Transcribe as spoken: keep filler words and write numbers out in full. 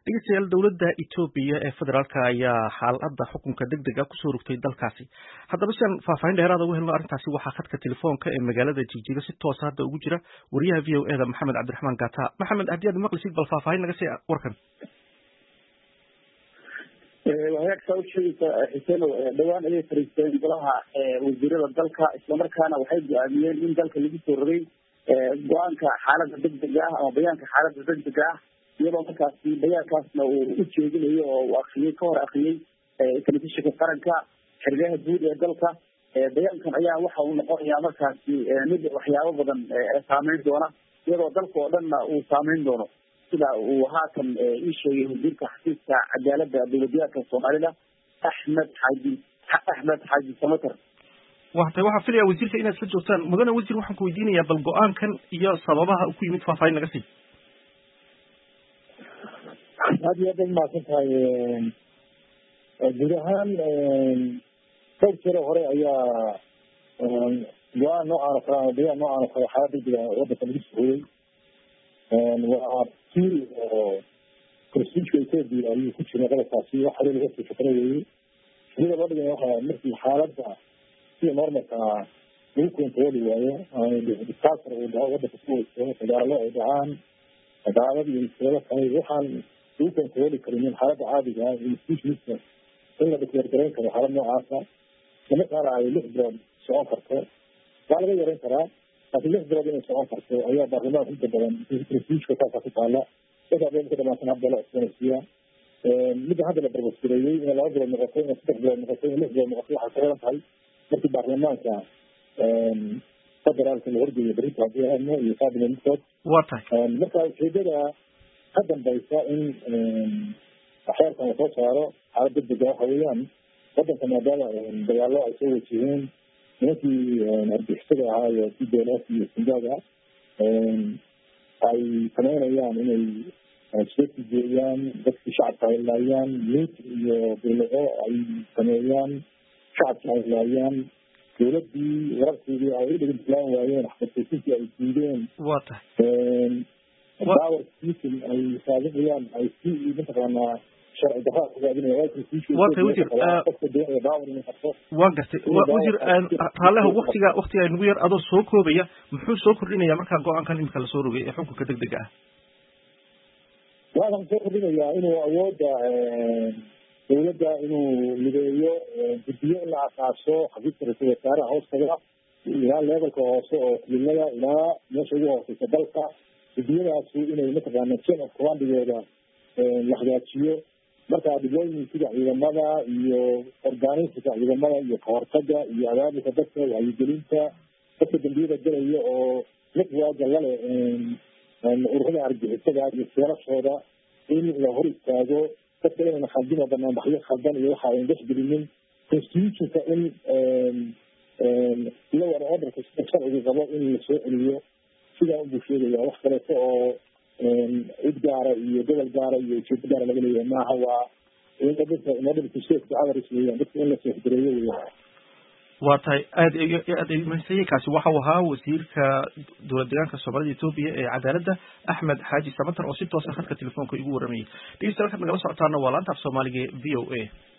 dhegeystayaal dowladda Itoobiya ee federaalka ayaa xaaladda xukunka degdega ku soo rogtay dalkaasi. Haddaba si aan faahfaahin dheeraad ah uga helno arrintaasi waxaa khadka telefoonka ee magaalada Jigjiga si toos ah hadda ugu jira wariyaha V O A da Maxamed Cabdiraxmaan Gata. Maxamed, haddii aad maqlisid bal faahfaahin naga sii warkan. وهيك سوي شيء حسين دوان أي فريسين بلاها وزير الدلك إسلام كان وحيد أمين من دلك اللي بيصير دوان كحالة ضد جاه أو بيان كحالة ضد جاه يبغى مثلا في بيان كاس لو شيء اللي هو وأخيه كور أخيه كان في شكل قرن كا حرجه الدود الدلك بيان كان أيام وحى ونقول يا مثلا في نبي وحياه بدن سامين دونا يبغى دلك ودنا وسامين دونا sida uu haatan ii sheegay wasiirka xafiiska cadaaladda dowladda Soomaaliya Axmed Xaaji Axmed Xaaji Samatar. waxay waxa filaya wasiirka inaad la joogtaan mudane wasiir, waxaan ku weydiinayaa bal go'aankan iyo sababaha uu ku yimid faahfaahin naga sii. aad iyo aad ma santahay guud ahaan sababta hore ayaa go'aan noocan ah bayaan noocan ah xaaladda degdega waddanka lagu soo waa kii kursiga Itoobiya ayuu ku jiray qalabkaasi waxa laga soo fikirayay sida loo dhigay waxa markii xaaladda si normalka uu kontroli waayo dictator uu dhaw waddanka ku soo dagaalo ay dhacaan dagaalada iyo sida kale waxaan uu kontroli karin xaaladda caadiga ah ee isku in la dhigay garan karo xaalad noocaas ah lama qaadayo lix bilood soo karto waa laga yareyn karaa laakiin lix bilood inay socon karto ayaa baarlamaanka inta badan kursiga kaasa ku taala dadka badan ka dhamaan hadda la isticmaalayaa mid hadda la barbaariyay in laba bilood noqoto in saddex bilood noqoto in lix bilood noqoto waxa ka tahay markii baarlamaanka federaalka la horgeeyay Britain iyo cabinet waa tahay marka ujeedada ka dambaysa in xeerkan soo saaro xaalad degdeg ah weeyaan waddanka maadaama dagaalo ay soo wajaheen ninkii argixisada ahaa iyo si dowlad iyo sindaga ay sameynayaan inay shirki jeeyaan dadka shacabka ay laayaan mid iyo dowlado ay sameeyaan shacabka ay laayaan dowladii wararkeedii ay u dhigtaan waayeen xaqiiqtii ay diideen waa tahay power system ay saadiyaan ay si intaqana sharci darro ugaadinaya waa kursiga waa tahay wasiir waa gartay wasiir halaha waqtiga waqtiga ay nagu yar adoo soo koobaya muxuu soo kordhinayaa marka go'aankan imika la soo rogay ee xukunka degdega ah? waxaan soo kordhinayaa inuu awoodda dowladda inuu mideeyo guddiyo in la asaaso xafiiska ra-iisul wasaaraha hoostaga ilaa levelka hoose oo kililada ilaa meesha ugu hooseysa dalka guddiyadaasi inay mataqaana chain of commandgooda la hagaajiyo marka dhibooyin sida ciidamada iyo organisationka ciidamada iyo kahortaga iyo abaabulka dadka wacyigelinta dadka dambiyada galaya oo networka lale ururada argixisada iyo seerashooda in la hor istaago dadka inayna khaldin banaanbaxyo khaldan iyo waxa aan dexgelinin constitutionka in law and order sharciga qabo in la soo celiyo sidaa u bulshadaya wax kaleeto oo cid gaara iyo gobol gaara iyo ujeedo gaara laga leeyahay maaha waa in dadka modernka sheekh cadaris weeyaan dadka in la soo xireeyo weeyaan waa tahay aad aad mahadsanyahay. kaasi waxa uu ahaa wasiirka dowlad deegaanka Soomaalida Itoobiya ee cadaaladda Axmed Xaaji Samatar oo si toos ah khadka telefoonka igu waramayay. dhegeystayaal nagala socotaana waa laanta af Soomaaliga V O A.